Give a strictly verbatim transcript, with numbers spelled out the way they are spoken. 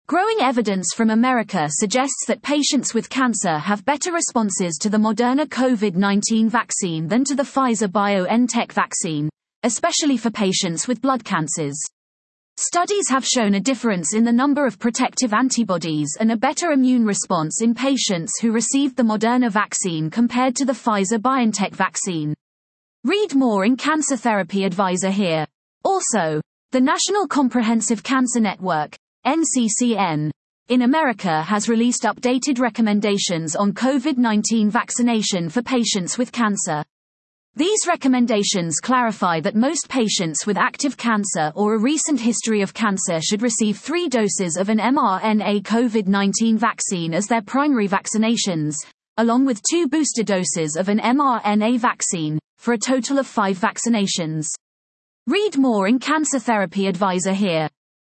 Growing evidence from America suggests that patients with cancer have better responses to the Moderna COVID nineteen vaccine than to the Pfizer-BioNTech vaccine, especially for patients with blood cancers. Studies have shown a difference in the number of protective antibodies and a better immune response in patients who received the Moderna vaccine compared to the Pfizer-BioNTech vaccine. Read more in Cancer Therapy Advisor here. Also, the National Comprehensive Cancer Network, N C C N, in America has released updated recommendations on COVID nineteen vaccination for patients with cancer. These recommendations clarify that most patients with active cancer or a recent history of cancer should receive three doses of an mRNA COVID nineteen vaccine as their primary vaccinations, along with two booster doses of an mRNA vaccine, for a total of five vaccinations. Read more in Cancer Therapy Advisor here.